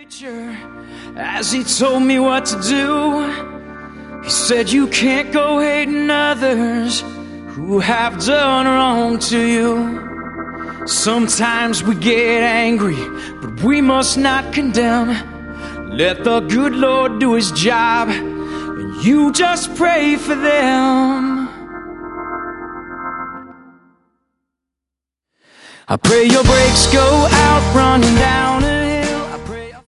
As he told me what to do, he said you can't go hating others who have done wrong to you. Sometimes we get angry, but we must not condemn. Let the good Lord do his job, and you just pray for them. I pray your brakes go out running down